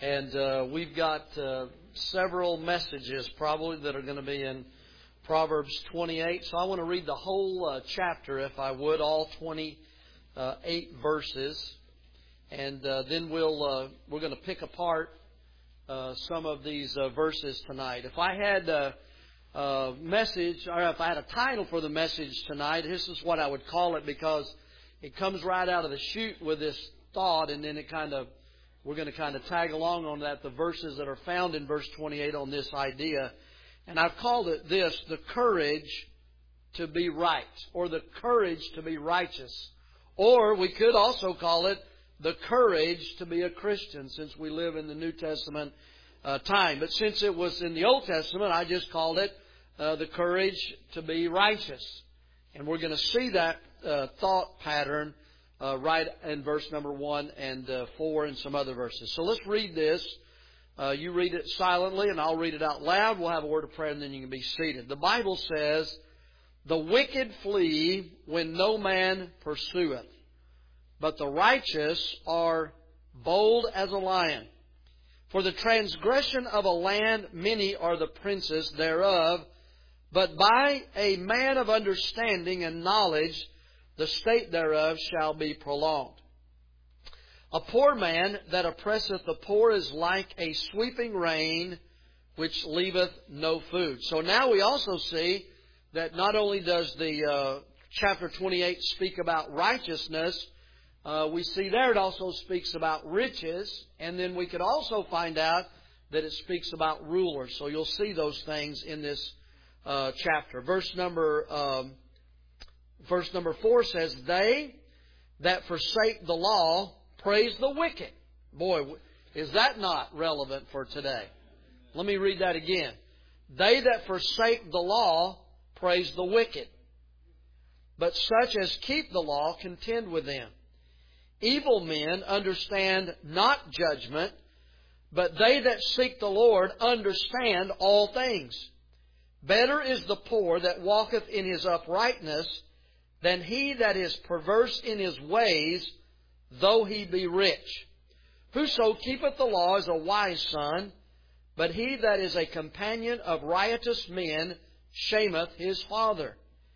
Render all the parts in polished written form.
And we've got several messages probably that are going to be in Proverbs 28. So I want to read the whole chapter, if I would, all 28 verses. And then we're going to pick apart some of these verses tonight. If I had a message, or if I had a title for the message tonight, this is what I would call it, because it comes right out of the chute with this thought, and then we're going to kind of tag along on that, the verses that are found in verse 28 on this idea. And I've called it this, the courage to be right, or the courage to be righteous. Or we could also call it the courage to be a Christian, since we live in the New Testament time. But since it was in the Old Testament, I just called it the courage to be righteous. And we're going to see that thought pattern right in verse number 1 and 4 and some other verses. So let's read this. You read it silently and I'll read it out loud. We'll have a word of prayer and then you can be seated. The Bible says, "The wicked flee when no man pursueth, but the righteous are bold as a lion. For the transgression of a land many are the princes thereof, but by a man of understanding and knowledge the state thereof shall be prolonged. A poor man that oppresseth the poor is like a sweeping rain which leaveth no food." So now we also see that not only does the chapter 28 speak about righteousness, we see there it also speaks about riches, and then we could also find out that it speaks about rulers. So you'll see those things in this chapter. Verse number 4 says, "They that forsake the law praise the wicked." Boy, is that not relevant for today? Let me read that again. "They that forsake the law praise the wicked, but such as keep the law contend with them. Evil men understand not judgment, but they that seek the Lord understand all things. Better is the poor that walketh in his uprightness than he that is perverse in his ways, though he be rich. Whoso keepeth the law is a wise son, but he that is a companion of riotous men shameth his father.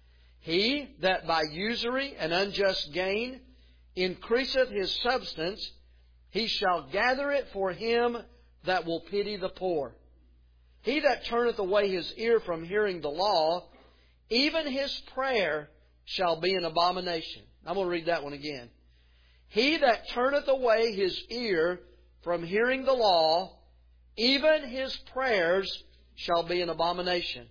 He that by usury and unjust gain increaseth his substance, he shall gather it for him that will pity the poor. He that turneth away his ear from hearing the law, even his prayer shall be an abomination." I'm going to read that one again. "He that turneth away his ear from hearing the law, even his prayers shall be an abomination.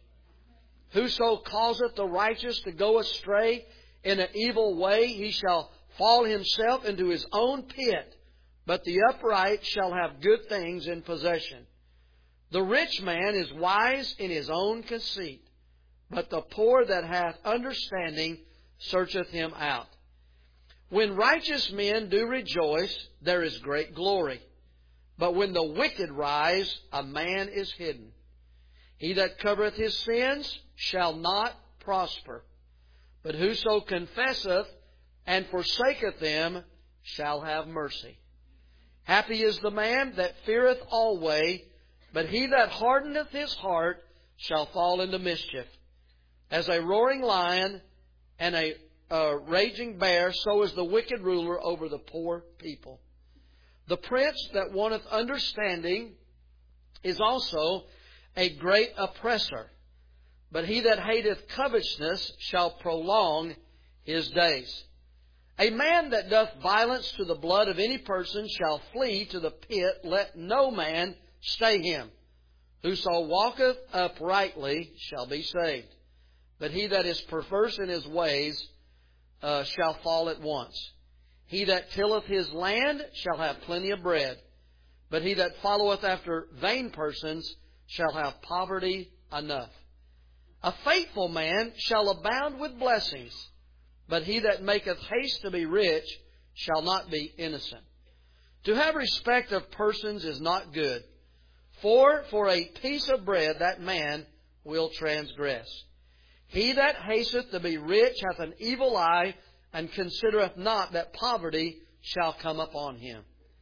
Whoso causeth the righteous to go astray in an evil way, he shall fall himself into his own pit, but the upright shall have good things in possession. The rich man is wise in his own conceit, but the poor that hath understanding searcheth him out. When righteous men do rejoice, there is great glory. But when the wicked rise, a man is hidden. He that covereth his sins shall not prosper, but whoso confesseth and forsaketh them shall have mercy. Happy is the man that feareth always, but he that hardeneth his heart shall fall into mischief. As a roaring lion and a raging bear, so is the wicked ruler over the poor people. The prince that wanteth understanding is also a great oppressor, but he that hateth covetousness shall prolong his days. A man that doth violence to the blood of any person shall flee to the pit. Let no man stay him. Whoso walketh uprightly shall be saved. But he that is perverse in his ways shall fall at once. He that tilleth his land shall have plenty of bread. But he that followeth after vain persons shall have poverty enough. A faithful man shall abound with blessings, but he that maketh haste to be rich shall not be innocent. To have respect of persons is not good, for a piece of bread that man will transgress. He that hasteth to be rich hath an evil eye, and considereth not that poverty shall come upon him.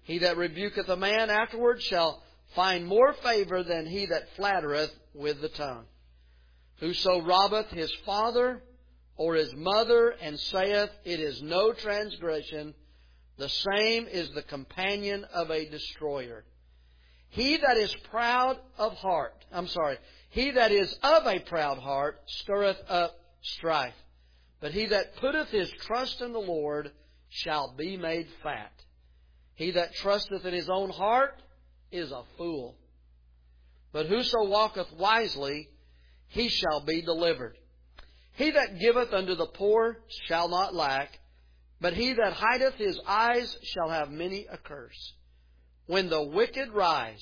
He that rebuketh a man afterward shall find more favor than he that flattereth with the tongue. Whoso robbeth his father or his mother, and saith, It is no transgression, the same is the companion of a destroyer. He that is he that is of a proud heart stirreth up strife. But he that putteth his trust in the Lord shall be made fat. He that trusteth in his own heart is a fool. But whoso walketh wisely, he shall be delivered. He that giveth unto the poor shall not lack, but he that hideth his eyes shall have many a curse. When the wicked rise,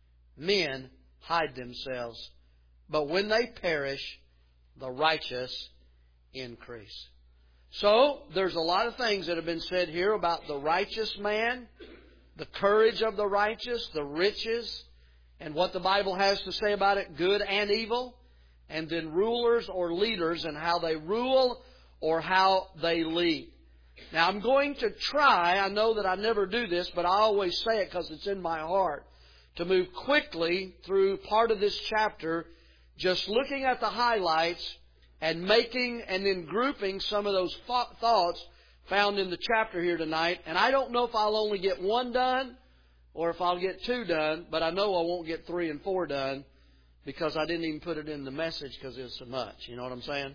men hide themselves, but when they perish, the righteous increase. So, there's a lot of things that have been said here about the righteous man, the courage of the righteous, the riches, and what the Bible has to say about it, good and evil, and then rulers or leaders and how they rule or how they lead. Now, I'm going to try, I know that I never do this, but I always say it because it's in my heart, to move quickly through part of this chapter, just looking at the highlights and making and then grouping some of those thoughts found in the chapter here tonight. And I don't know if I'll only get one done or if I'll get two done, but I know I won't get 3 and 4 done because I didn't even put it in the message because it's so much. You know what I'm saying?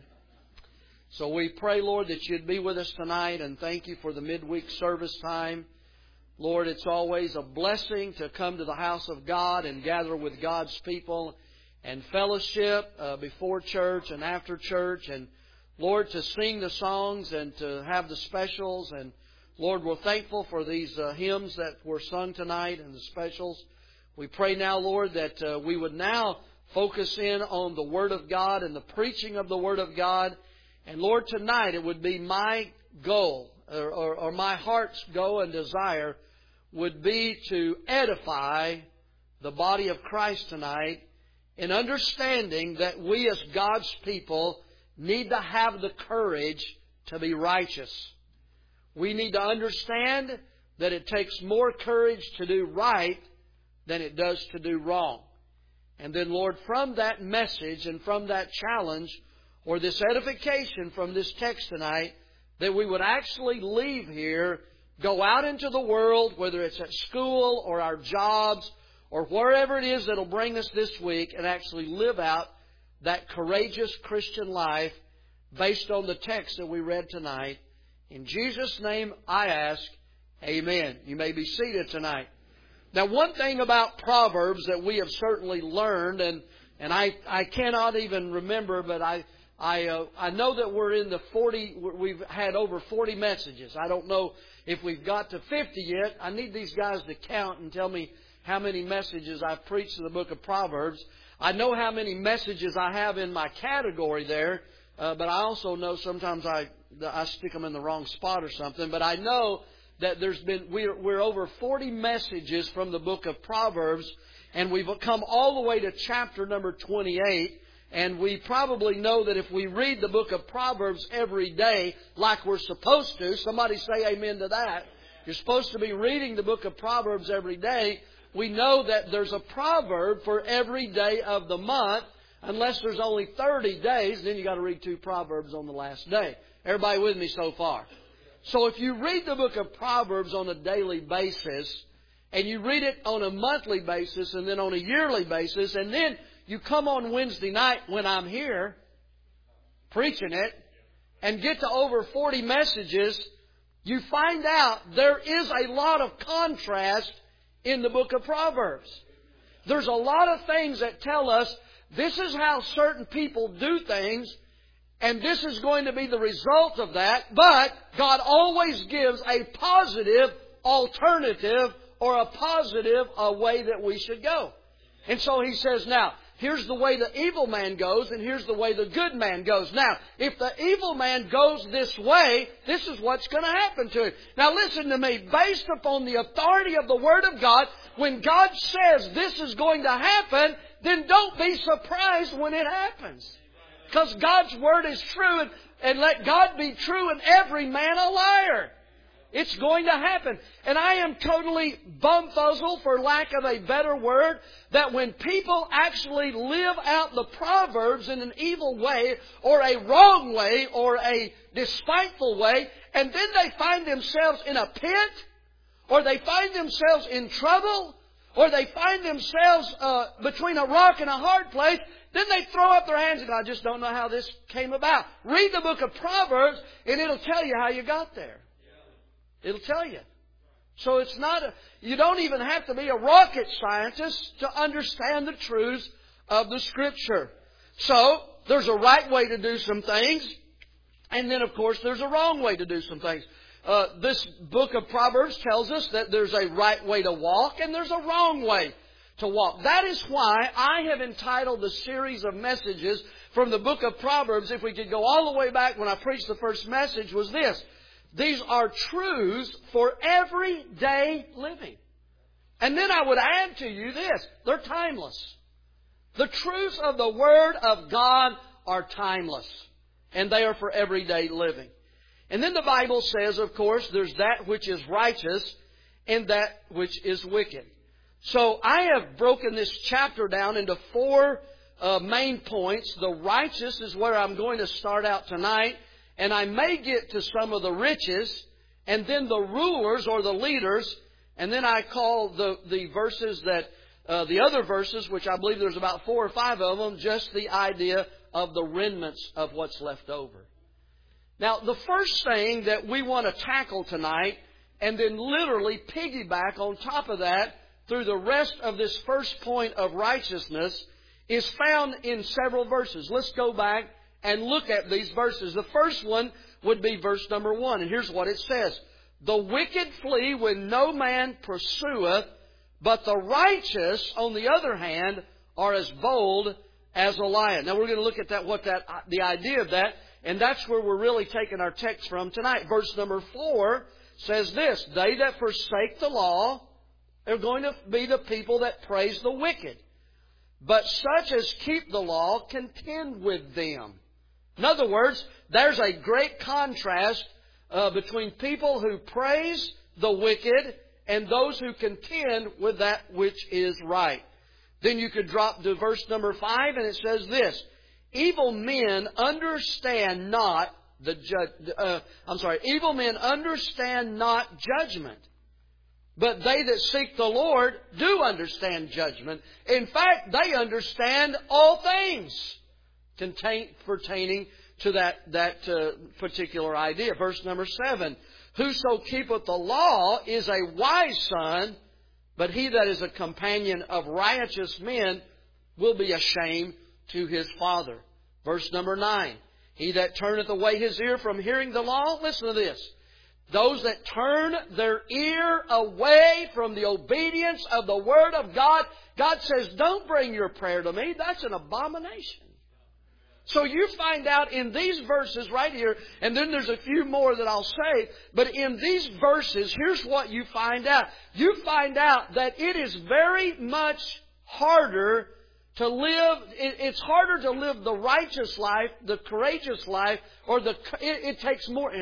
So we pray, Lord, that You'd be with us tonight, and thank You for the midweek service time. Lord, it's always a blessing to come to the house of God and gather with God's people and fellowship before church and after church, and Lord, to sing the songs and to have the specials. And Lord, we're thankful for these hymns that were sung tonight and the specials. We pray now, Lord, that we would now focus in on the Word of God and the preaching of the Word of God. And Lord, tonight it would be my goal, or my heart's goal and desire would be to edify the body of Christ tonight in understanding that we as God's people need to have the courage to be righteous. We need to understand that it takes more courage to do right than it does to do wrong. And then, Lord, from that message and from that challenge or this edification from this text tonight, that we would actually leave here, go out into the world, whether it's at school or our jobs or wherever it is that will bring us this week, and actually live out that courageous Christian life based on the text that we read tonight. In Jesus' name I ask, Amen. You may be seated tonight. Now, one thing about Proverbs that we have certainly learned, and I cannot even remember, but I know that we're in the 40, we've had over 40 messages. I don't know if we've got to 50 yet. I need these guys to count and tell me how many messages I've preached in the book of Proverbs. I know how many messages I have in my category there, but I also know sometimes I stick them in the wrong spot or something. But I know that we're over 40 messages from the book of Proverbs, and we've come all the way to chapter number 28. And we probably know that if we read the book of Proverbs every day like we're supposed to, somebody say amen to that. You're supposed to be reading the book of Proverbs every day. We know that there's a proverb for every day of the month. Unless there's only 30 days, then you got to read 2 proverbs on the last day. Everybody with me so far? So if you read the book of Proverbs on a daily basis, and you read it on a monthly basis, and then on a yearly basis, and then you come on Wednesday night when I'm here preaching it and get to over 40 messages, you find out there is a lot of contrast in the book of Proverbs. There's a lot of things that tell us this is how certain people do things, and this is going to be the result of that, but God always gives a positive alternative or a positive way that we should go. And so He says, now, here's the way the evil man goes, and here's the way the good man goes. Now, if the evil man goes this way, this is what's going to happen to him. Now, listen to me. Based upon the authority of the Word of God, when God says this is going to happen, then don't be surprised when it happens. Because God's Word is true, and let God be true and every man a liar. It's going to happen. And I am totally bumfuzzled, for lack of a better word, that when people actually live out the Proverbs in an evil way, or a wrong way, or a despiteful way, and then they find themselves in a pit, or they find themselves in trouble, or they find themselves between a rock and a hard place, then they throw up their hands and go, I just don't know how this came about. Read the book of Proverbs and it'll tell you how you got there. It'll tell you. So it's not you don't even have to be a rocket scientist to understand the truths of the Scripture. So, there's a right way to do some things, and then of course there's a wrong way to do some things. This book of Proverbs tells us that there's a right way to walk and there's a wrong way to walk. That is why I have entitled the series of messages from the book of Proverbs, if we could go all the way back when I preached the first message, was this. These are truths for everyday living. And then I would add to you this. They're timeless. The truths of the Word of God are timeless. And they are for everyday living. And then the Bible says, of course, there's that which is righteous and that which is wicked. So I have broken this chapter down into 4 main points. The righteous is where I'm going to start out tonight. And I may get to some of the riches. And then the rulers or the leaders. And then I call the verses that, the other verses, which I believe there's about 4 or 5 of them, just the idea of the remnants of what's left over. Now, the first thing that we want to tackle tonight, and then literally piggyback on top of that through the rest of this first point of righteousness, is found in several verses. Let's go back and look at these verses. The first one would be verse number 1. And here's what it says. The wicked flee when no man pursueth, but the righteous, on the other hand, are as bold as a lion. Now we're going to look at the idea of that. And that's where we're really taking our text from tonight. Verse number 4 says this. They that forsake the law are going to be the people that praise the wicked. But such as keep the law contend with them. In other words, there's a great contrast between people who praise the wicked and those who contend with that which is right. Then you could drop to verse number 5 and it says this. Evil men understand not evil men understand not judgment. But they that seek the Lord do understand judgment. In fact, they understand all things pertaining to that particular idea. Verse number 7. Whoso keepeth the law is a wise son, but he that is a companion of riotous men will be a shame to his father. Verse number 9. He that turneth away his ear from hearing the law, listen to this. Those that turn their ear away from the obedience of the Word of God, God says, don't bring your prayer to me. That's an abomination. So you find out in these verses right here, and then there's a few more that I'll say, but in these verses, here's what you find out. You find out that it is very much harder to live, it's harder to live the righteous life, the courageous life, or it takes more,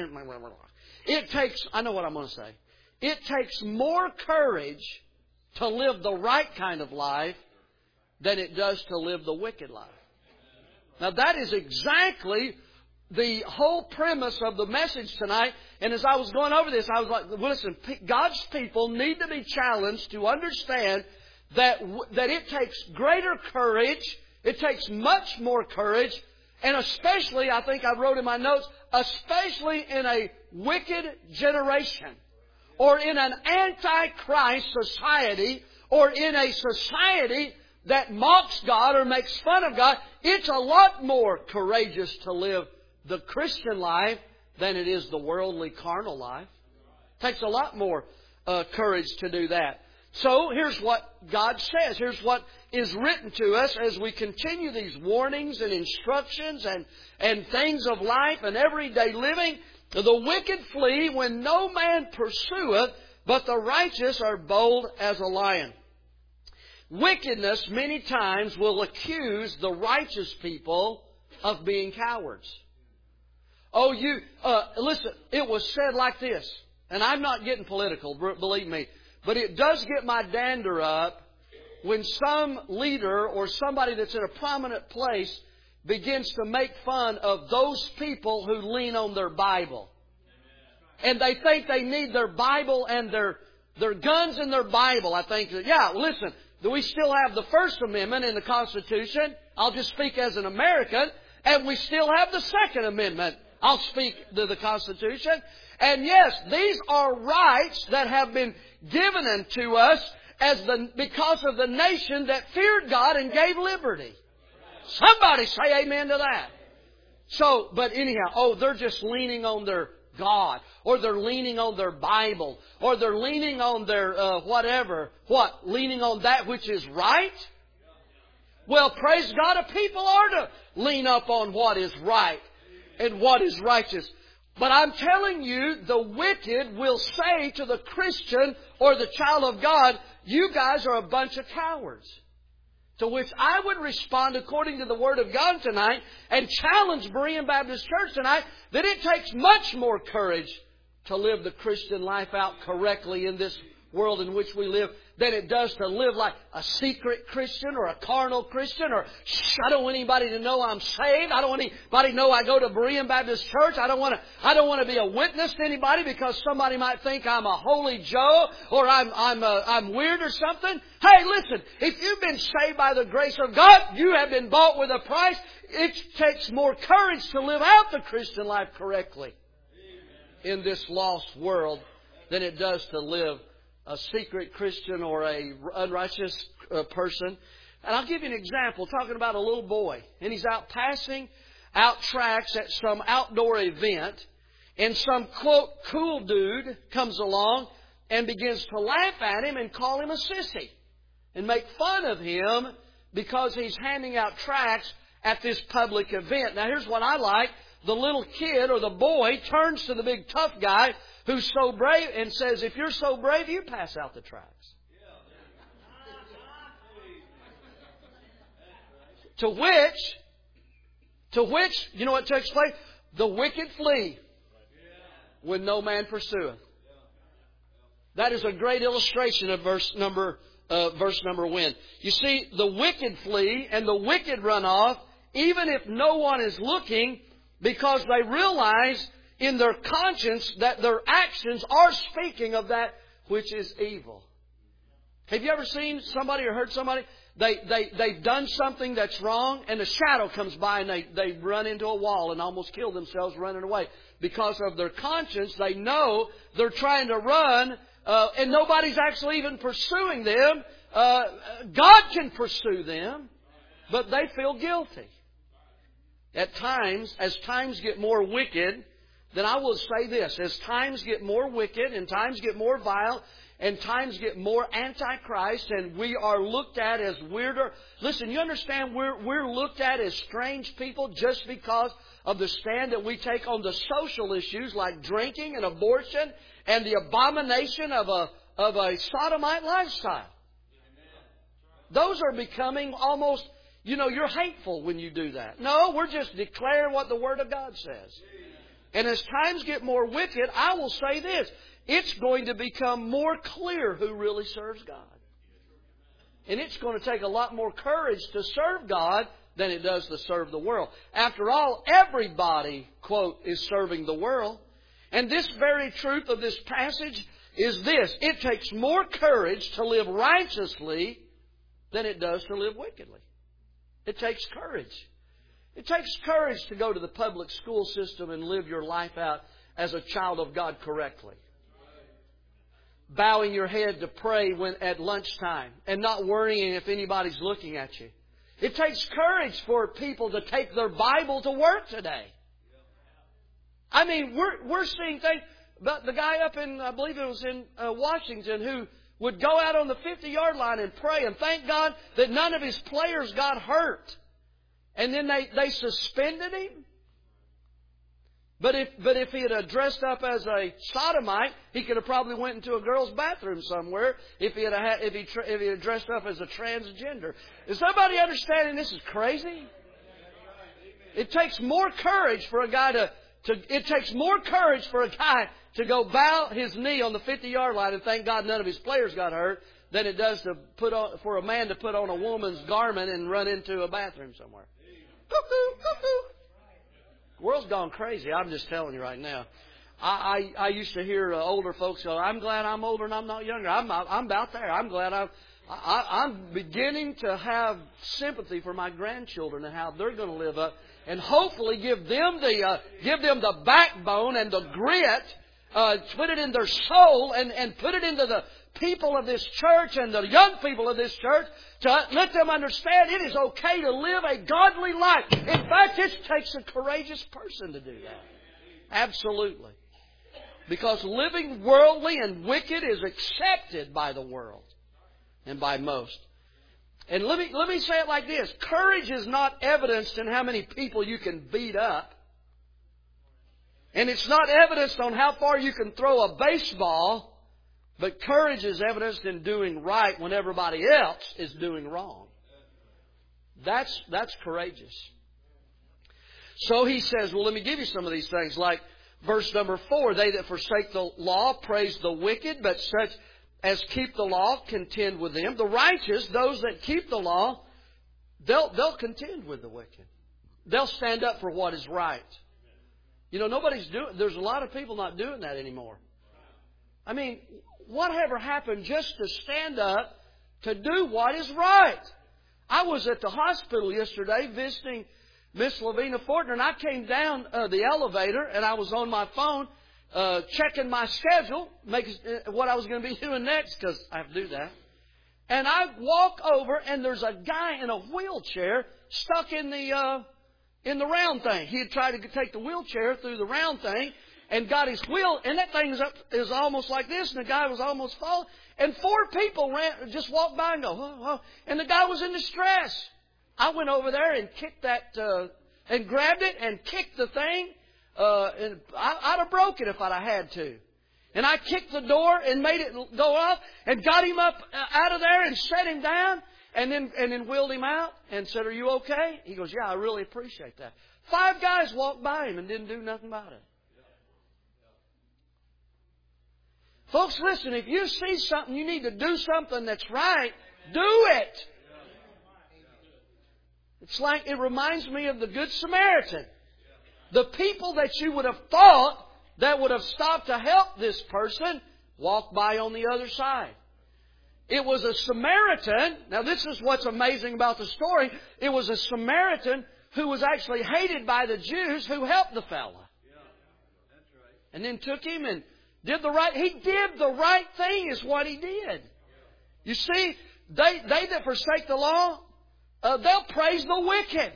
I know what I'm going to say. It takes more courage to live the right kind of life than it does to live the wicked life. Now that is exactly the whole premise of the message tonight. And as I was going over this, I was like, listen, God's people need to be challenged to understand that it takes greater courage. It takes much more courage. And especially, I think I wrote in my notes, especially in a wicked generation, or in an anti-Christ society, or in a society that mocks God or makes fun of God, it's a lot more courageous to live the Christian life than it is the worldly carnal life. It takes a lot more courage to do that. So here's what God says. Here's what is written to us as we continue these warnings and instructions and things of life and everyday living. The wicked flee when no man pursueth, but the righteous are bold as a lion. Wickedness many times will accuse the righteous people of being cowards. Oh, listen, it was said like this. and I'm not getting political, believe me, but it does get my dander up when some leader or somebody that's in a prominent place begins to make fun of those people who lean on their Bible. And they think they need their Bible and their guns and their Bible. I think, yeah, listen, we still have the First Amendment in the Constitution. I'll just speak as an American. And we still have the Second Amendment. I'll speak to the Constitution. And yes, these are rights that have been given unto us because of the nation that feared God and gave liberty. Somebody say amen to that. So, but anyhow, they're just leaning on their God, or they're leaning on their Bible, or they're leaning on their whatever. What? Leaning on that which is right? Well, praise God, a people are to lean up on what is right and what is righteous. But I'm telling you, the wicked will say to the Christian or the child of God, you guys are a bunch of cowards. To which I would respond according to the Word of God tonight and challenge Berean Baptist Church tonight that it takes much more courage to live the Christian life out correctly in this world in which we live than it does to live like a secret Christian or a carnal Christian, or I don't want anybody to know I'm saved. I don't want anybody to know I go to Berean Baptist Church. I don't want to be a witness to anybody because somebody might think I'm a holy Joe or I'm weird or something. Hey, listen, if you've been saved by the grace of God, you have been bought with a price. It takes more courage to live out the Christian life correctly in this lost world than it does to live a secret Christian or a unrighteous person. And I'll give you an example, talking about a little boy. And he's out passing out tracts at some outdoor event. And some, quote, cool dude comes along and begins to laugh at him and call him a sissy. And make fun of him because he's handing out tracts at this public event. Now here's what I like. The little kid or the boy turns to the big tough guy who's so brave and says, if you're so brave, you pass out the tracts. To which, you know what takes place? The wicked flee when no man pursueth. That is a great illustration of verse number one. You see, the wicked flee and the wicked run off, even if no one is looking, because they realize in their conscience that their actions are speaking of that which is evil. Have you ever seen somebody or heard somebody? They've done something that's wrong, and a shadow comes by and they run into a wall and almost kill themselves running away. Because of their conscience, they know they're trying to run, and nobody's actually even pursuing them. God can pursue them, but they feel guilty. At times, as times get more wicked, then I will say this. As times get more wicked and times get more vile and times get more antichrist and we are looked at as weirder. Listen, you understand we're looked at as strange people just because of the stand that we take on the social issues like drinking and abortion and the abomination of a sodomite lifestyle. Those are becoming almost, you're hateful when you do that. No, we're just declaring what the Word of God says. And as times get more wicked, I will say this. It's going to become more clear who really serves God. And it's going to take a lot more courage to serve God than it does to serve the world. After all, everybody, quote, is serving the world. And this very truth of this passage is this. It takes more courage to live righteously than it does to live wickedly. It takes courage. It takes courage to go to the public school system and live your life out as a child of God correctly. Bowing your head to pray at lunchtime and not worrying if anybody's looking at you. It takes courage for people to take their Bible to work today. I mean, we're seeing things. But the guy up in, I believe it was in Washington, who would go out on the 50-yard line and pray and thank God that none of his players got hurt. And then they suspended him. But if he had dressed up as a sodomite, he could have probably went into a girl's bathroom somewhere. If he had dressed up as a transgender, is somebody understanding this is crazy? It takes more courage for a guy to go bow his knee on the 50-yard line and thank God none of his players got hurt than it does to for a man to put on a woman's garment and run into a bathroom somewhere. Cuckoo, cuckoo. The world's gone crazy. I'm just telling you right now. I used to hear older folks go, I'm glad I'm older and I'm not younger. I'm about there. I'm glad I'm beginning to have sympathy for my grandchildren and how they're going to live up, and hopefully give them the backbone and the grit, put it in their soul and put it into the people of this church and the young people of this church to let them understand it is okay to live a godly life. In fact, it takes a courageous person to do that. Absolutely. Because living worldly and wicked is accepted by the world and by most. And let me say it like this. Courage is not evidenced in how many people you can beat up. And it's not evidenced on how far you can throw a baseball. But courage is evidenced in doing right when everybody else is doing wrong. That's courageous. So he says, well, let me give you some of these things. Like verse number 4, they that forsake the law praise the wicked, but such as keep the law contend with them. The righteous, those that keep the law, they'll contend with the wicked. They'll stand up for what is right. You know, there's a lot of people not doing that anymore. I mean, whatever happened just to stand up to do what is right? I was at the hospital yesterday visiting Miss Lavina Fortner, and I came down the elevator, and I was on my phone checking my schedule, making what I was going to be doing next, because I have to do that. And I walk over, and there's a guy in a wheelchair stuck in the round thing. He had tried to take the wheelchair through the round thing, and got his wheel, and that thing is almost like this, and the guy was almost falling. And 4 people just walked by and go, oh, oh, and the guy was in distress. I went over there and kicked that, and grabbed it and kicked the thing. And I'd have broke it if I'd have had to. And I kicked the door and made it go off and got him up out of there and set him down and then wheeled him out and said, are you okay? He goes, yeah, I really appreciate that. 5 guys walked by him and didn't do nothing about it. Folks, listen, if you see something, you need to do something that's right, do it. It's like, it reminds me of the Good Samaritan. The people that you would have thought that would have stopped to help this person walked by on the other side. It was a Samaritan. Now this is what's amazing about the story. It was a Samaritan who was actually hated by the Jews who helped the fella. And then took him and did the right. He did the right thing is what he did. You see, they that forsake the law, they'll praise the wicked.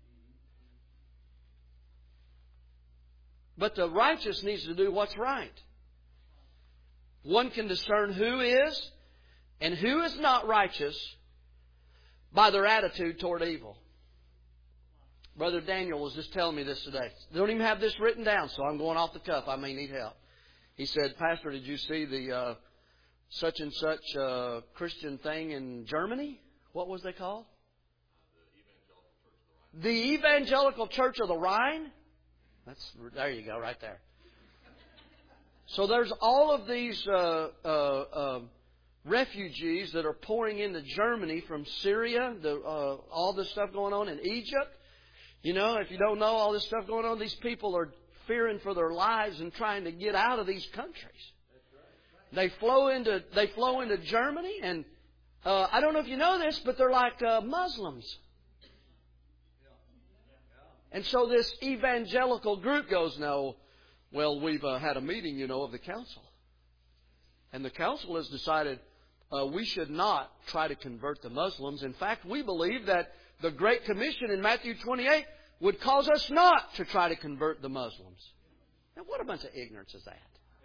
But the righteous needs to do what's right. One can discern who is and who is not righteous by their attitude toward evil. Brother Daniel was just telling me this today. They don't even have this written down, so I'm going off the cuff. I may need help. He said, Pastor, did you see the such and such Christian thing in Germany? What was they called? The Evangelical Church of the Rhine? There you go, right there. So there's all of these refugees that are pouring into Germany from Syria, all this stuff going on in Egypt. You know, if you don't know all this stuff going on, these people are fearing for their lives and trying to get out of these countries. They flow into Germany, and I don't know if you know this, but they're like Muslims. And so this evangelical group goes, no, well, we've had a meeting, of the council. And the council has decided we should not try to convert the Muslims. In fact, we believe that the Great Commission in Matthew 28 would cause us not to try to convert the Muslims. Now, what a bunch of ignorance is that?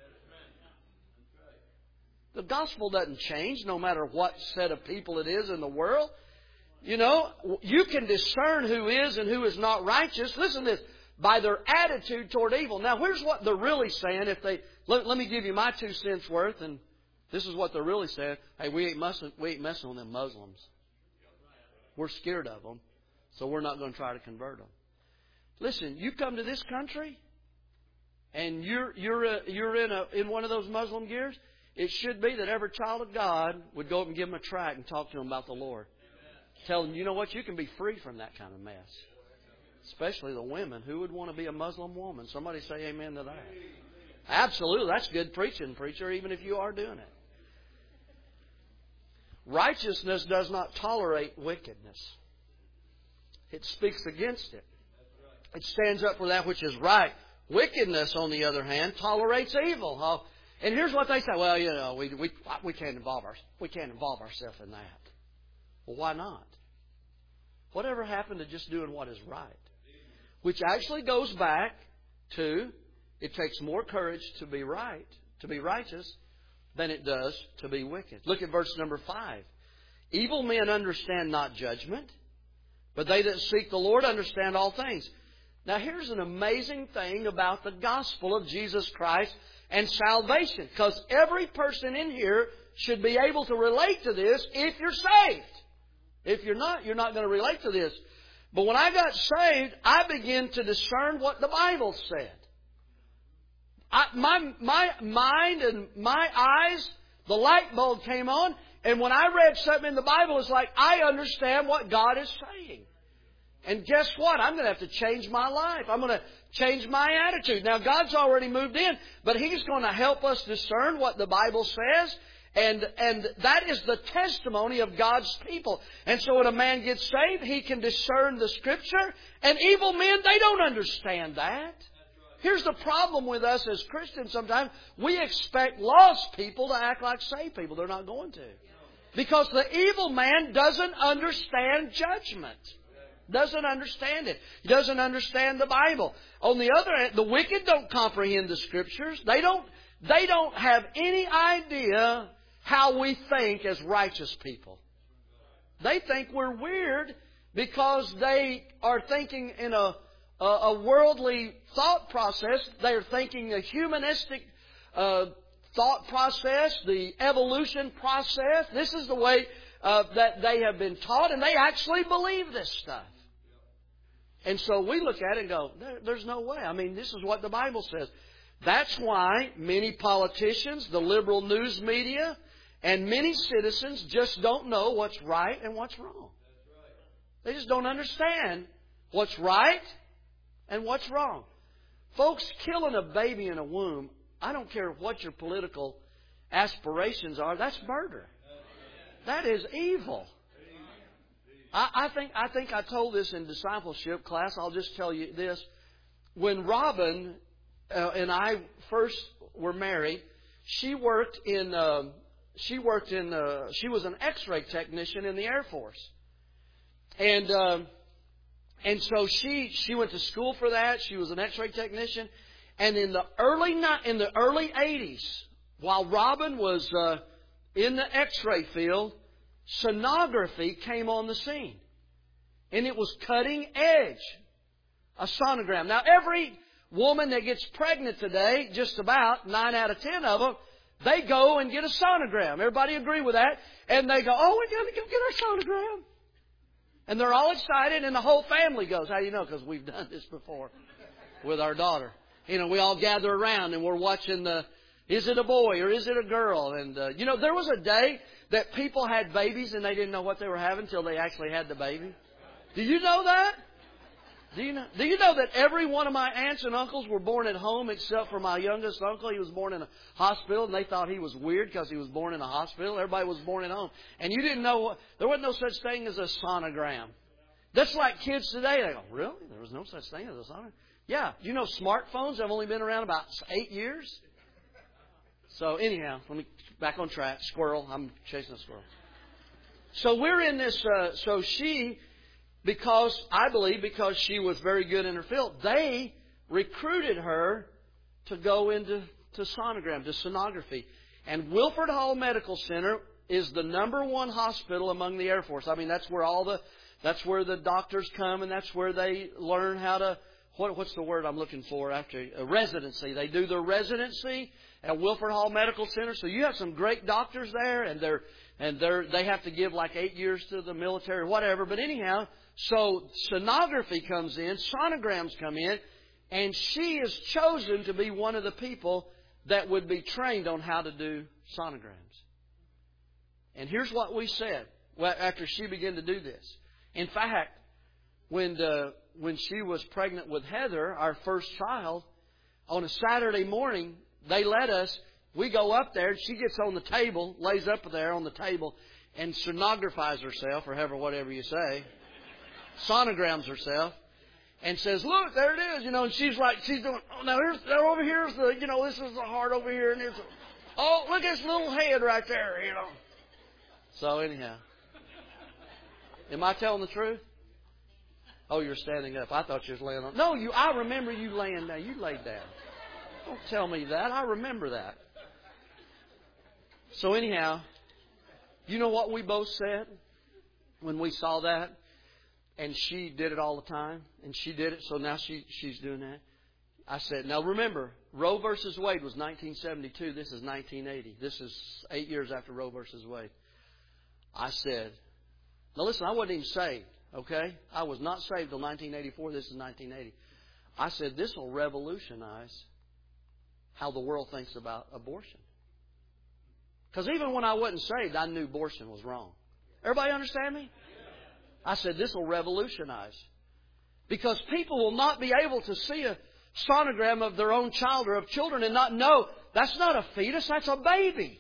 The gospel doesn't change no matter what set of people it is in the world. You can discern who is and who is not righteous. Listen to this. By their attitude toward evil. Now, here's what they're really saying. Let me give you my 2 cents worth, and this is what they're really saying. Hey, we ain't messing with them Muslims. We're scared of them, so we're not going to try to convert them. Listen, you come to this country, and you're in one of those Muslim gears, it should be that every child of God would go up and give them a tract and talk to them about the Lord. Tell them, you know what, you can be free from that kind of mess. Especially the women. Who would want to be a Muslim woman? Somebody say amen to that. Absolutely. That's good preaching, preacher, even if you are doing it. Righteousness does not tolerate wickedness. It speaks against it. It stands up for that which is right. Wickedness, on the other hand, tolerates evil. And here's what they say. Well, you know, we can't involve ourselves in that. Well, why not? Whatever happened to just doing what is right? Which actually goes back to, it takes more courage to be right, to be righteous, than it does to be wicked. Look at verse number 5. Evil men understand not judgment, but they that seek the Lord understand all things. Now here's an amazing thing about the gospel of Jesus Christ and salvation. Because every person in here should be able to relate to this if you're saved. If you're not going to relate to this. But when I got saved, I began to discern what the Bible said. My mind and my eyes, the light bulb came on. And when I read something in the Bible, it's like I understand what God is saying. And guess what? I'm going to have to change my life. I'm going to change my attitude. Now, God's already moved in, but He's going to help us discern what the Bible says. And that is the testimony of God's people. And so when a man gets saved, he can discern the Scripture. And evil men, they don't understand that. Here's the problem with us as Christians sometimes. We expect lost people to act like saved people. They're not going to. Because the evil man doesn't understand judgment. Doesn't understand it. He doesn't understand the Bible. On the other hand, the wicked don't comprehend the Scriptures. They don't have any idea how we think as righteous people. They think we're weird because they are thinking in a worldly thought process. They're thinking a humanistic thought process, the evolution process. This is the way that they have been taught, and they actually believe this stuff. And so we look at it and go, there's no way. I mean, this is what the Bible says. That's why many politicians, the liberal news media, and many citizens just don't know what's right and what's wrong. They just don't understand what's right and what's wrong. Folks, killing a baby in a womb, I don't care what your political aspirations are, that's murder. That is evil. I think I told this in discipleship class. I'll just tell you this. When Robin and I first were married, she was an X-ray technician in the Air Force. And so she went to school for that. She was an X-ray technician. And in the early 80s, while Robin was in the X-ray field, sonography came on the scene. And it was cutting edge. A sonogram. Now, every woman that gets pregnant today, just about 9 out of 10 of them, they go and get a sonogram. Everybody agree with that? And they go, oh, we're going to go get our sonogram. And they're all excited, and the whole family goes. How do you know? Because we've done this before with our daughter. You know, we all gather around, and we're watching is it a boy or is it a girl? And, there was a day that people had babies and they didn't know what they were having until they actually had the baby. Do you know that? Do you know that every one of my aunts and uncles were born at home except for my youngest uncle? He was born in a hospital, and they thought he was weird because he was born in a hospital. Everybody was born at home. And you didn't know, there wasn't no such thing as a sonogram. That's like kids today. They go, really? There was no such thing as a sonogram? Yeah. You know smartphones have only been around about 8 years? So anyhow, let me back on track. Squirrel. I'm chasing a squirrel. So we're in this, so she... Because she was very good in her field, they recruited her to go into sonogram, to sonography. And Wilford Hall Medical Center is the #1 hospital among the Air Force. I mean, that's where the doctors come, and that's where they learn how to, what's the word I'm looking for after a residency. They do their residency at Wilford Hall Medical Center. So you have some great doctors there, and they have to give like 8 years to the military or whatever. But anyhow, so sonography comes in, sonograms come in, And she is chosen to be one of the people that would be trained on how to do sonograms. And here's what we said after she began to do this. In fact, when she was pregnant with Heather, our first child, on a Saturday morning, they let us, we go up there, and she gets on the table, lays up there on the table, and sonographies herself, or whatever you say, sonograms herself, and says, look, there it is, and she's doing, oh, now over here's the, this is the heart over here, and oh, look at this little head right there, So anyhow, am I telling the truth? Oh, you're standing up. I thought you was laying on. No, I remember you laying down. You laid down. Don't tell me that. I remember that. So anyhow, you know what we both said when we saw that? And she did it all the time. And she did it, so now she's doing that. I said, now remember, Roe versus Wade was 1972. This is 1980. This is 8 years after Roe versus Wade. I said, now listen, I wasn't even saved. Okay? I was not saved till 1984. This is 1980. I said, this will revolutionize how the world thinks about abortion. Because even when I wasn't saved, I knew abortion was wrong. Everybody understand me? I said, this will revolutionize. Because people will not be able to see a sonogram of their own child or of children and not know that's not a fetus, that's a baby.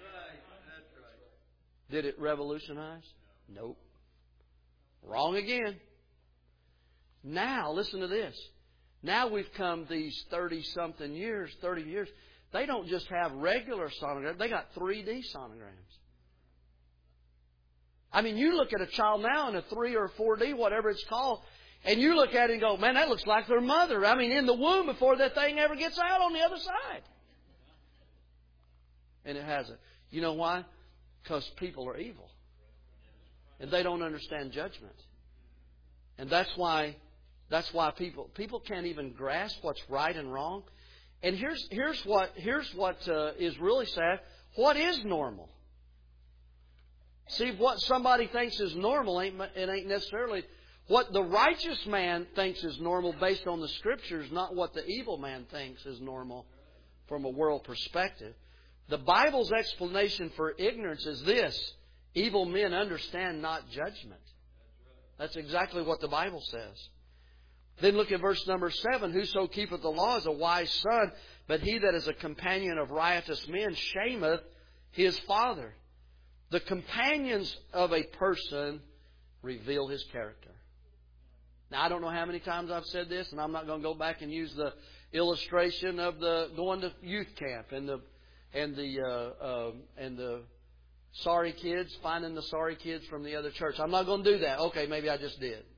Did it revolutionize? Nope. Wrong again. Now, listen to this. Now we've come these 30-something years, 30 years. They don't just have regular sonograms. They got 3D sonograms. I mean, you look at a child now in a 3 or 4D, whatever it's called, and you look at it and go, man, that looks like their mother. I mean, in the womb before that thing ever gets out on the other side. And it hasn't. You know why? Because people are evil. And they don't understand judgment. And that's why people can't even grasp what's right and wrong. And here's what is really sad. What is normal? See, what somebody thinks is normal ain't necessarily what the righteous man thinks is normal based on the Scriptures, not what the evil man thinks is normal from a world perspective. The Bible's explanation for ignorance is this: evil men understand not judgment. That's exactly what the Bible says. Then look at verse number 7. Whoso keepeth the law is a wise son, but he that is a companion of riotous men shameth his father. The companions of a person reveal his character. Now, I don't know how many times I've said this, and I'm not going to go back and use the illustration of the going to youth camp and the sorry kids, finding the sorry kids from the other church. I'm not going to do that. Okay, maybe I just did.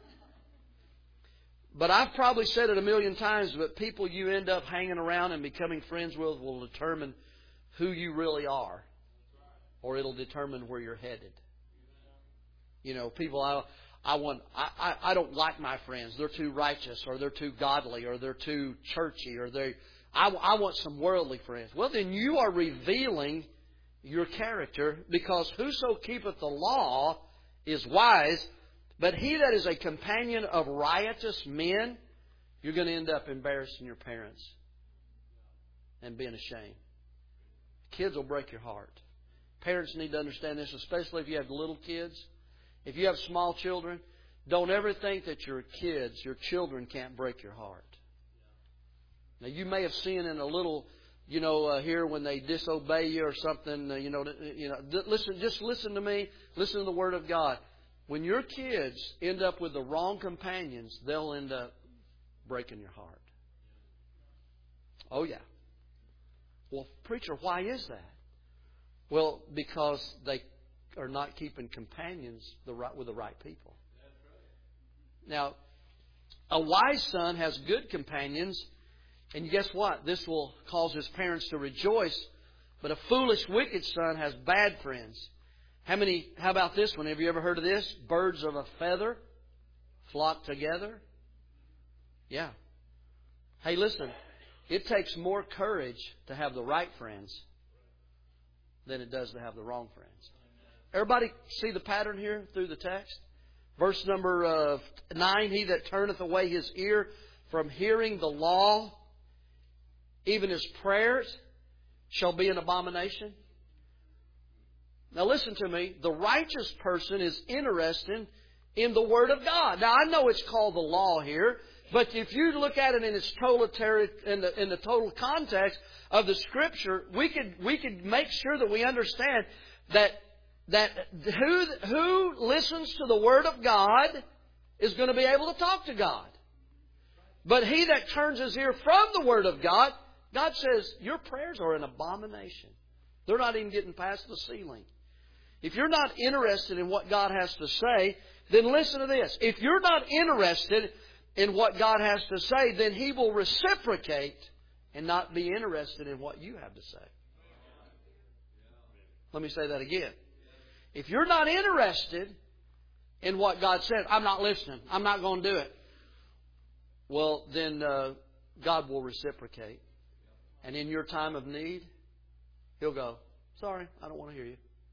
But I've probably said it a million times, but people you end up hanging around and becoming friends with will determine who you really are. Or it'll determine where you're headed. You know, people I don't like my friends. They're too righteous, or they're too godly, or they're too churchy, or I want some worldly friends. Well, then you are revealing your character, because whoso keepeth the law is wise, but he that is a companion of riotous men, you're going to end up embarrassing your parents and being ashamed. Kids will break your heart. Parents need to understand this, especially if you have little kids. If you have small children, don't ever think that your children can't break your heart. Now, you may have seen in a little, here when they disobey you or something, listen to me. Listen to the Word of God. When your kids end up with the wrong companions, they'll end up breaking your heart. Oh, yeah. Well, preacher, why is that? Well, because they are not keeping companions with the right people. Now, a wise son has good companions, and guess what? This will cause his parents to rejoice. But a foolish, wicked son has bad friends. How about this one? Have you ever heard of this? Birds of a feather flock together. Yeah. Hey, listen. It takes more courage to have the right friends than it does to have the wrong friends. Everybody see the pattern here through the text? Verse number 9, he that turneth away his ear from hearing the law, even his prayers shall be an abomination. Now listen to me. The righteous person is interested in the Word of God. Now I know it's called the law here, but if you look at it in its in the total context of the Scripture, we could make sure that we understand that who listens to the Word of God is going to be able to talk to God. But he that turns his ear from the Word of God, God says, your prayers are an abomination. They're not even getting past the ceiling. If you're not interested in what God has to say, then listen to this. If you're not interested in what God has to say, then He will reciprocate and not be interested in what you have to say. Let me say that again. If you're not interested in what God says, I'm not listening, I'm not going to do it. Well, then God will reciprocate. And in your time of need, He'll go, sorry, I don't want to hear you.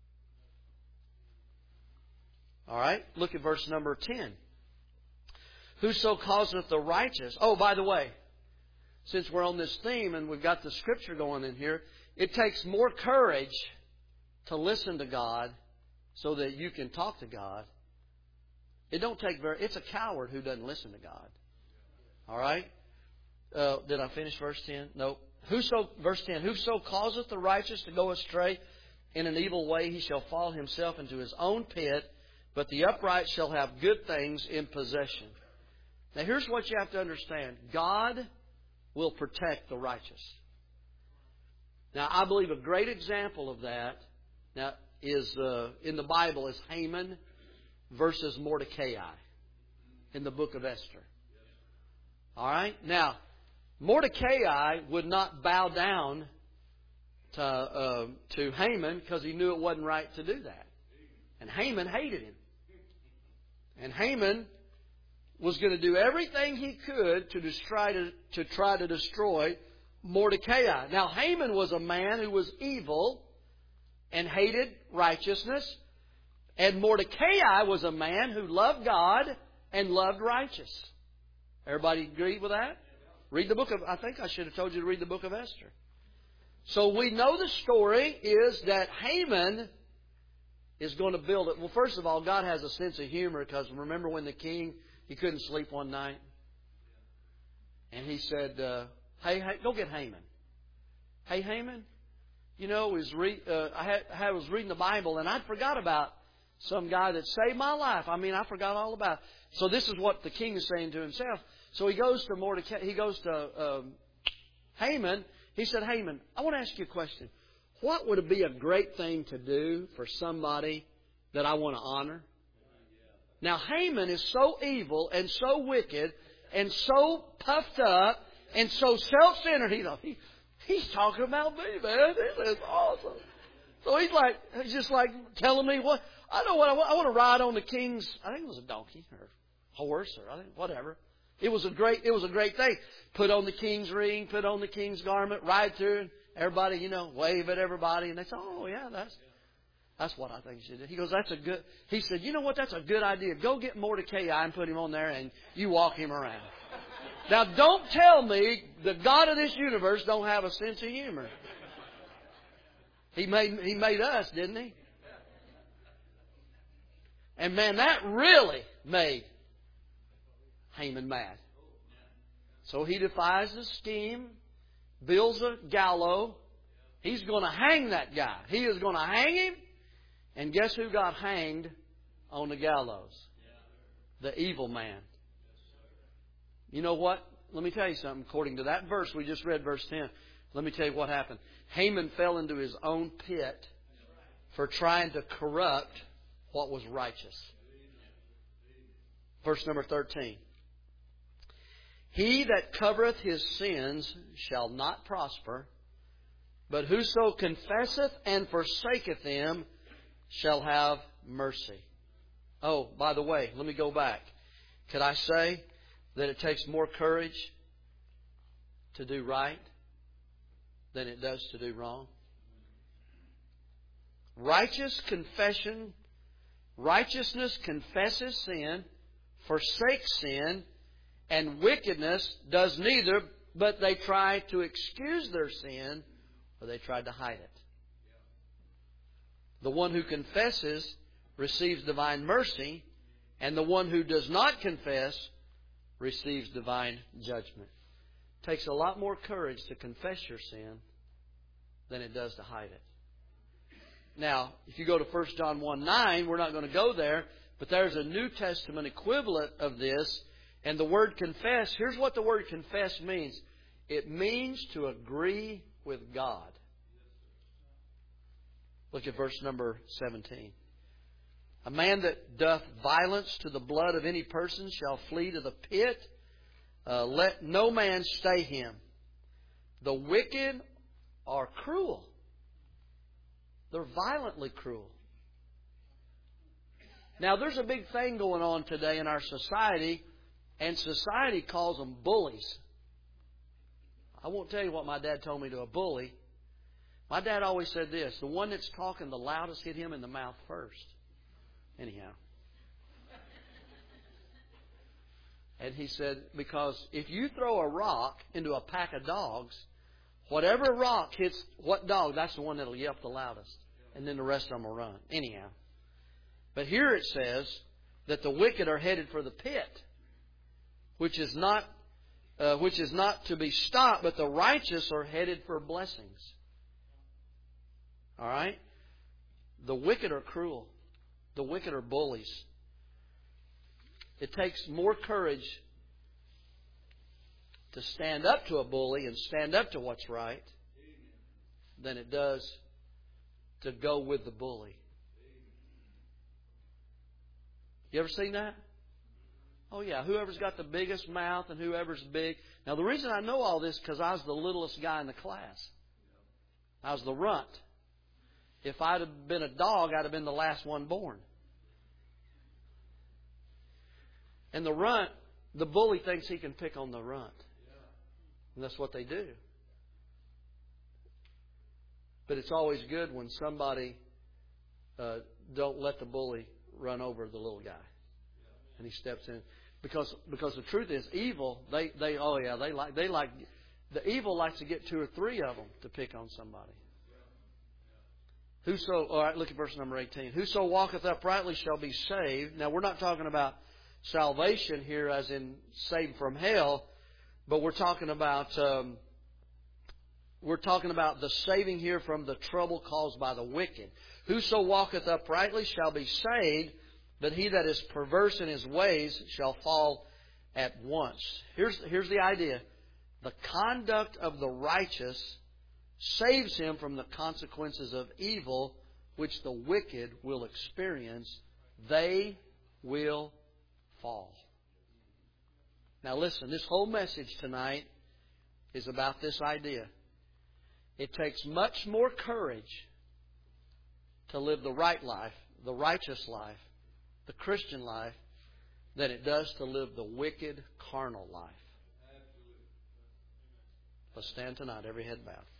All right, look at verse number 10. Whoso causeth the righteous... Oh, by the way, since we're on this theme and we've got the Scripture going in here, it takes more courage to listen to God so that you can talk to God. It's a coward who doesn't listen to God. All right? Did I finish verse 10? No. Verse 10. Whoso causeth the righteous to go astray in an evil way, he shall fall himself into his own pit, but the upright shall have good things in possession. Now here's what you have to understand. God will protect the righteous. Now I believe a great example of that is in the Bible is Haman versus Mordecai in the book of Esther. All right? Now, Mordecai would not bow down to Haman because he knew it wasn't right to do that. And Haman hated him. And Haman was going to do everything he could to try to destroy Mordecai. Now, Haman was a man who was evil and hated righteousness. And Mordecai was a man who loved God and loved righteous. Everybody agree with that? Read the book of... I think I should have told you to read the book of Esther. So we know the story is that Haman is going to build it. Well, first of all, God has a sense of humor because remember when the king, he couldn't sleep one night? And he said, hey, go get Haman. Hey, Haman, you know, I was reading the Bible and I forgot about some guy that saved my life. I mean, I forgot all about it. So this is what the king is saying to himself. So he goes to Haman. He said, Haman, I want to ask you a question. What would be a great thing to do for somebody that I want to honor? Now, Haman is so evil and so wicked and so puffed up and so self-centered. He's talking about me, man. This is awesome. So he's just like telling me what I know. What I want to ride on the king's. I think it was a donkey or horse or I think whatever. It was a great thing. Put on the king's ring, put on the king's garment, ride through, and everybody, wave at everybody, and they say, "Oh yeah, that's what I think you should do." He goes, He said, "You know what? That's a good idea. Go get Mordecai and put him on there, and you walk him around." Now, don't tell me the God of this universe don't have a sense of humor. He made us, didn't He? And man, that really made Haman mad. So he defies the scheme, builds a gallows. He's going to hang that guy. He is going to hang him. And guess who got hanged on the gallows? The evil man. You know what? Let me tell you something. According to that verse, we just read verse 10. Let me tell you what happened. Haman fell into his own pit for trying to corrupt what was righteous. Verse number 13. He that covereth his sins shall not prosper, but whoso confesseth and forsaketh them shall have mercy. Oh, by the way, let me go back. Could I say that it takes more courage to do right than it does to do wrong? Righteousness confesses sin, forsakes sin, And wickedness does neither, but they try to excuse their sin, or they try to hide it. The one who confesses receives divine mercy, and the one who does not confess receives divine judgment. It takes a lot more courage to confess your sin than it does to hide it. Now, if you go to 1 John 1:9, we're not going to go there, but there's a New Testament equivalent of this. And the word confess, here's what the word confess means. It means to agree with God. Look at verse number 17. A man that doth violence to the blood of any person shall flee to the pit. Let no man stay him. The wicked are cruel. They're violently cruel. Now, there's a big thing going on today in our society, and society calls them bullies. I won't tell you what my dad told me to a bully. My dad always said this: the one that's talking the loudest, hit him in the mouth first. Anyhow. And he said, because if you throw a rock into a pack of dogs, whatever rock hits what dog, that's the one that'll yelp the loudest. And then the rest of them will run. Anyhow. But here it says that the wicked are headed for the pit, which is not to be stopped, but the righteous are headed for blessings. All right? The wicked are cruel. The wicked are bullies. It takes more courage to stand up to a bully and stand up to what's right than it does to go with the bully. You ever seen that? Oh yeah, whoever's got the biggest mouth and whoever's big. Now the reason I know all this is because I was the littlest guy in the class. I was the runt. If I'd have been a dog, I'd have been the last one born. And the runt, the bully thinks he can pick on the runt. And that's what they do. But it's always good when somebody don't let the bully run over the little guy. And he steps in. Because the truth is, evil, the evil likes to get 2 or 3 of them to pick on somebody. All right, look at verse number 18. Whoso walketh uprightly shall be saved. Now, we're not talking about salvation here as in saved from hell, but we're talking about the saving here from the trouble caused by the wicked. Whoso walketh uprightly shall be saved, but he that is perverse in his ways shall fall at once. Here's the idea. The conduct of the righteous saves him from the consequences of evil, which the wicked will experience. They will fall. Now listen, this whole message tonight is about this idea. It takes much more courage to live the right life, the righteous life, the Christian life, than it does to live the wicked, carnal life. Let's stand tonight, every head bowed.